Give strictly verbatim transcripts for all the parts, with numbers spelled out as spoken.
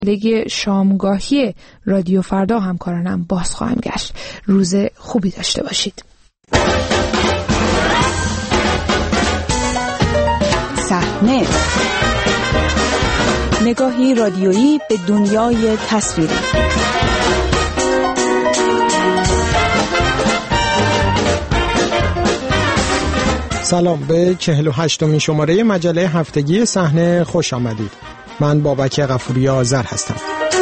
لیگ شامگاهی رادیو فردا همکارانم باز خواهم گشت. روز خوبی داشته باشید. صحنه، نگاهی رادیویی به دنیای تصویری. سلام، به چهل و هشتمین شماره مجله هفتگی صحنه خوش آمدید. من بابک غفوری آذر هستم.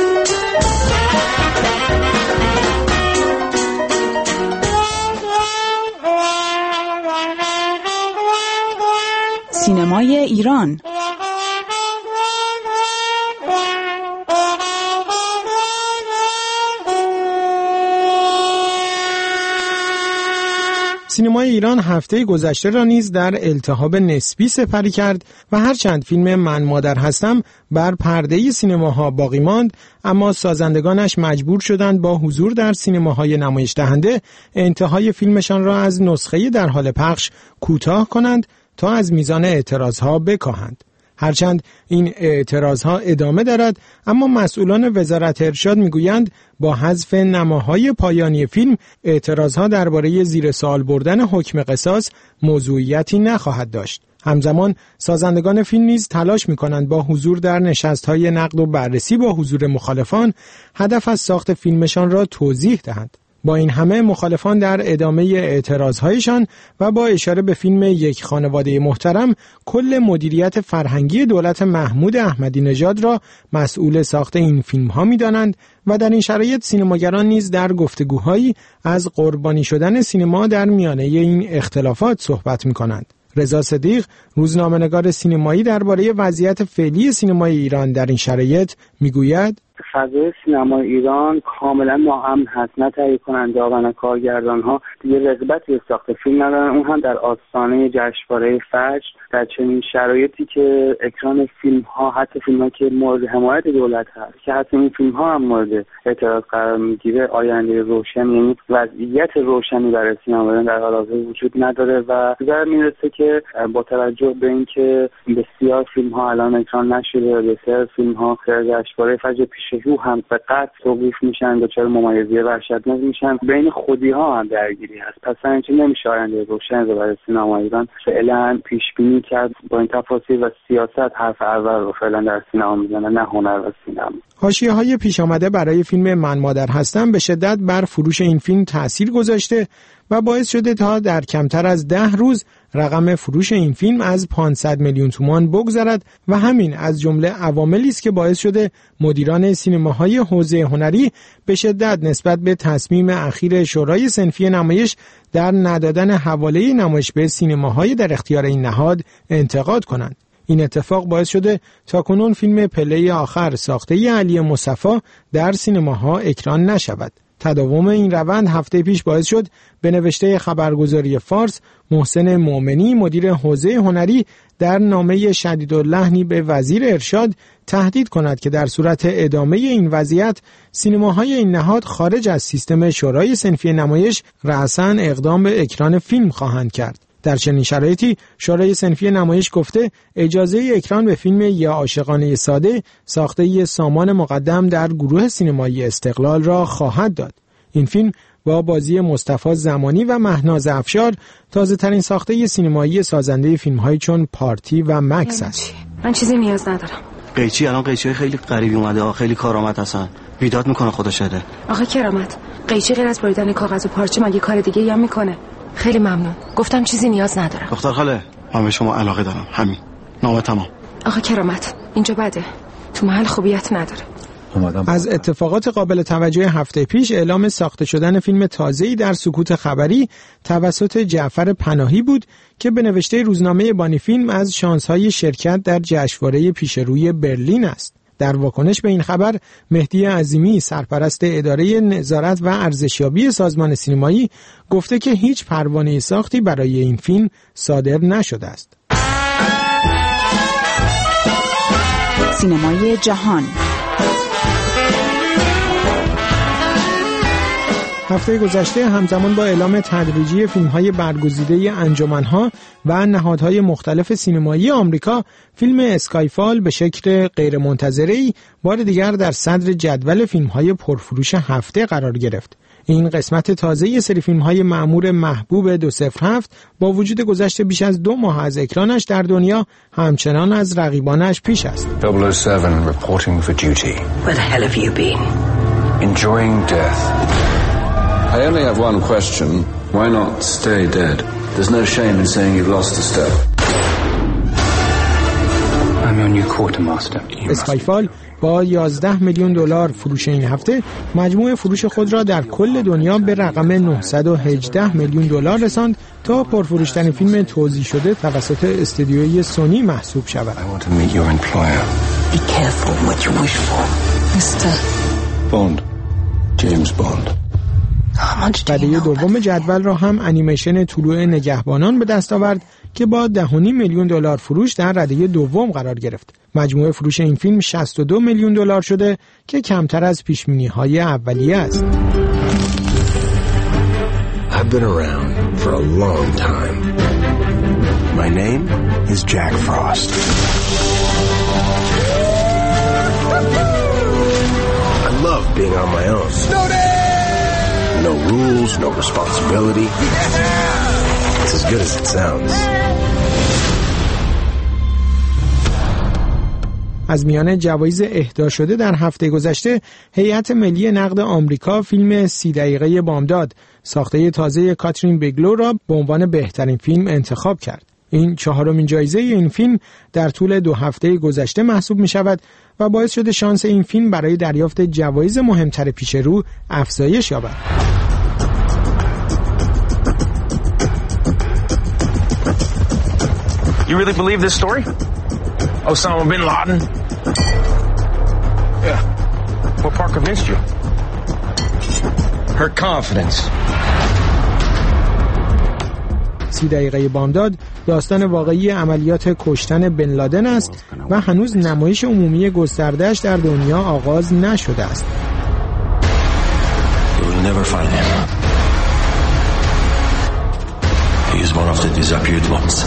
سینمای ایران. سینمای ایران هفته گذشته را نیز در التهاب نسبی سپری کرد و هرچند فیلم من مادر هستم بر پرده سینماها باقی ماند، اما سازندگانش مجبور شدند با حضور در سینماهای نمایش دهنده انتهای فیلمشان را از نسخه در حال پخش کوتاه کنند تا از میزان اعتراضها بکاهند. هرچند این اعتراضها ادامه دارد، اما مسئولان وزارت ارشاد میگویند با حذف نماهای پایانی فیلم اعتراضها درباره زیر سوال بردن حکم قصاص موضوعیتی نخواهد داشت. همزمان سازندگان فیلم نیز تلاش می‌کنند با حضور در نشست‌های نقد و بررسی با حضور مخالفان هدف از ساخت فیلمشان را توضیح دهند. با این همه مخالفان در ادامه اعتراضهایشان و با اشاره به فیلم یک خانواده محترم کل مدیریت فرهنگی دولت محمود احمدی نژاد را مسئول ساخت این فیلم‌ها می‌دانند و در این شرایط سینماگران نیز در گفتگوهایی از قربانی شدن سینما در میانه این اختلافات صحبت می‌کنند. رضا صدیق، روزنامه‌نگار سینمایی، درباره وضعیت فعلی سینمای ایران در این شرایط می‌گوید: فضای سینمای ایران کاملا ناامن هست. نه تهیه کننده ها و نه کارگردان ها دیگه رغبتی به ساخت فیلم ندارن، اون هم در آستانه جشنواره فجر. در چنین شرایطی که اکران فیلم ها، حتی فیلم ها که مورد حمایت دولت هست، که حتی این فیلم ها هم مورد اعتراض قرار میگیره، آینده روشن، یعنی وضعیت روشنی برای سینما ایران در حال حاضر وجود نداره و نظر میرسه که با توجه به اینکه بسیار فیلم ها الان اکران نشده و بسیار فیلم ها در جشنواره فجر پیش رو هم به قطع توقیف میشن، دچار ممایزی وحشتناک میشن، بین خودی ها هم درگیری هست. پس همچنین نمیشه آینده روشن رو برای سینما ایران فعلا پیش بینی کرد. با این تفاصیل و سیاست حرف اول رو فعلا در سینما میزنه، نه هنر و سینما. حاشیه‌های پیش آمده برای فیلم من مادر هستم به شدت بر فروش این فیلم تأثیر گذاشته و باعث شده تا در کمتر از ده روز رقم فروش این فیلم از پانصد میلیون تومان بگذرد و همین از جمله عواملی است که باعث شده مدیران سینماهای حوزه هنری به شدت نسبت به تصمیم اخیر شورای صنفی نمایش در ندادن حواله نمایش به سینماهای در اختیار این نهاد انتقاد کنند. این اتفاق باعث شده تاکنون فیلم پله آخر ساخته علی مصطفی در سینماها اکران نشود. تداوم این روند هفته پیش باعث شد به نوشته خبرگزاری فارس محسن مومنی، مدیر حوزه هنری، در نامه شدیداللحنی به وزیر ارشاد تهدید کند که در صورت ادامه این وضعیت سینماهای این نهاد خارج از سیستم شورای صنفی نمایش رأساً اقدام به اکران فیلم خواهند کرد. در چنین شرایطی شورای صنفی نمایش گفته اجازه اکران به فیلم یا عاشقانه ساده ساخته سامان مقدم در گروه سینمایی استقلال را خواهد داد. این فیلم با بازی مصطفی زمانی و مهناز افشار تازه ترین ساخته سینمایی سازنده فیلم‌هایی چون پارتی و مکس است. من چیزی نیاز ندارم. قیچی الان قیچی خیلی غریبی اومده، خیلی کارآمد هستن. بیداد میکنه خدا شده. آخه کرامت، قیچی غیر از بریدن کاغذ و پارچه مگه کار دیگه هم میکنه؟ خیلی ممنون. گفتم چیزی نیاز ندارم. دختر خاله، من به شما علاقه دارم. همین. نامه تمام. آخه کرامت، اینجا بده. تو محل خوبیت نداره. از اتفاقات قابل توجه هفته پیش اعلام ساخته شدن فیلم تازه‌ای در سکوت خبری توسط جعفر پناهی بود که به نوشته روزنامه بانی فیلم از شانس‌های شرکت در جشنواره پیشروی برلین است. در واکنش به این خبر مهدی عظیمی، سرپرست اداره نظارت و ارزشیابی سازمان سینمایی، گفته که هیچ پروانه ساختی برای این فیلم صادر نشده است. سینمای جهان. هفته گذشته همزمان با اعلام تدریجی فیلم‌های برگزیده انجمن‌ها و نهادهای مختلف سینمایی آمریکا، فیلم اسکایفال به شکل غیرمنتظره‌ای بار دیگر در صدر جدول فیلم‌های پرفروش هفته قرار گرفت. این قسمت تازه سری فیلم‌های مأمور محبوب دو صفر هفت با وجود گذشت بیش از دو ماه از اکرانش در دنیا همچنان از رقیبانش پیش است. double oh seven reporting for duty. Where the hell have you been? Enjoying death. I only have one question. Why not stay dead? There's no shame in saying you've lost a step. I'm your new quartermaster. اسکایفال با یازده میلیون دلار فروش این هفته مجموع فروش خود را در کل دنیا به رقم نهصد و هجده میلیون دلار رساند تا پرفروشترین فیلم توزیع شده توسط استودیوی سونی محسوب شود. I want to meet your employer. Be careful what you wish for, Mister Bond. James Bond. رده دوم جدول را هم انیمیشن طلوع نگهبانان به دست آورد که با ده و نیم میلیون دلار فروش در رده دوم قرار گرفت. مجموع فروش این فیلم شصت و دو میلیون دلار شده که کمتر از پیش‌بینی‌های اولیه است. I've been around for a long time. My name is Jack Frost. I love being on my own. No rules, no responsibility. It's as good as it sounds. از میان جوایز اهدا شده در هفته گذشته، هیئت ملی نقد آمریکا فیلم سی دقیقه بامداد ساخته تازه کاترین بیگلو را به عنوان بهترین فیلم انتخاب کرد. این چهارمین جایزه این فیلم در طول دو هفته گذشته محسوب می شود و باعث شده شانس این فیلم برای دریافت جوایز مهمتر پیش رو افزایش یابد. You really believe this story? Osama bin Laden? Yeah. What part convinced you? Her confidence. سی دقیقه بامداد داستان واقعی عملیات کشتن بن لادن است و هنوز نمایش عمومی گسترده‌اش در دنیا آغاز نشده است. You will never find him. He is one of the disappeared ones.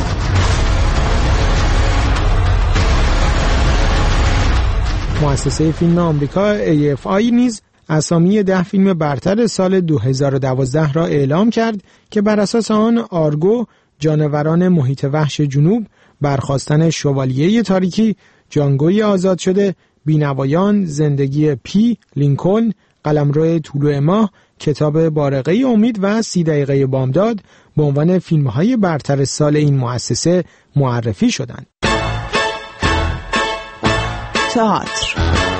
مؤسسه فیلم آمریکا ای اف آی نیز اسامی ده فیلم برتر سال دو هزار و دوازده را اعلام کرد که بر اساس آن آرگو، جانوران محیط وحش جنوب، برخاستن شوالیه تاریکی، جانگوی آزاد شده، بینوایان، زندگی پی، لینکلن، قلمرو طلوع ماه، کتاب بارقه امید و سی دقیقه بامداد به عنوان فیلم‌های برتر سال این مؤسسه معرفی شدند. تئاتر.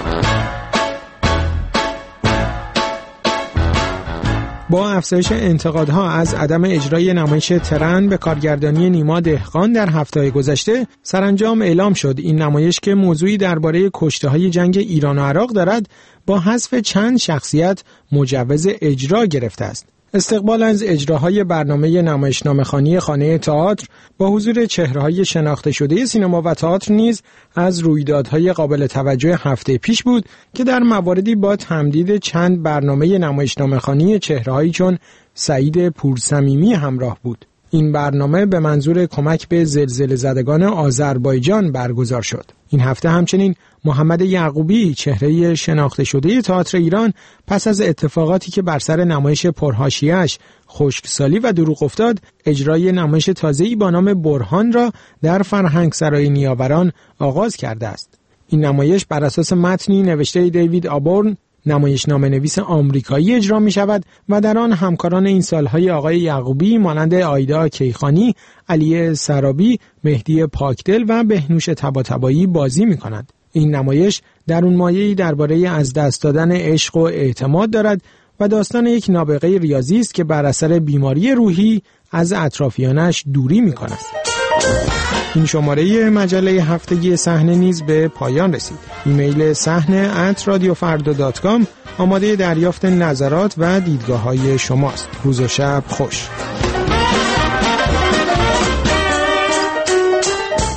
با افزایش انتقادها از عدم اجرای نمایش ترن به کارگردانی نیما دهقان در هفته گذشته، سرانجام اعلام شد این نمایش که موضوعی درباره کشته‌های جنگ ایران و عراق دارد، با حذف چند شخصیت مجوز اجرا گرفته است. استقبال از اجراهای برنامه نمایشنامه‌خوانی خانه تئاتر با حضور چهره‌های شناخته شده سینما و تئاتر نیز از رویدادهای قابل توجه هفته پیش بود که در مواردی با تمدید چند برنامه نمایشنامه‌خوانی چهره‌هایی چون سعید پورصمیمی همراه بود. این برنامه به منظور کمک به زلزله زدگان آذربایجان برگزار شد. این هفته همچنین محمد یعقوبی، چهره شناخته شده تئاتر ایران، پس از اتفاقاتی که بر سر نمایش پرحاشیه‌اش خشکسالی و دروغ افتاد، اجرای نمایش تازه‌ای با نام برهان را در فرهنگسرای نیاوران آغاز کرده است. این نمایش بر اساس متنی نوشته دیوید آبورن، نمایشنامه نویس آمریکایی اجرا می شود و در آن همکاران این سالهای آقای یعقوبی مانند آیدا کیخانی، علی سرابی، مهدی پاکدل و بهنوش طباطبایی بازی می کنند. این نمایش در اون مایه‌ای درباره از دست دادن عشق و اعتماد دارد و داستان یک نابغه ریاضی است که بر اثر بیماری روحی از اطرافیانش دوری می کند. این شماره مجله هفتگی صحنه نیز به پایان رسید. ایمیل صحنه ات رادیو فردا دات کام آماده دریافت نظرات و دیدگاه‌های شماست. روز و شب خوش.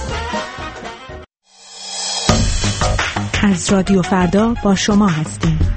از رادیو فردا با شما هستیم.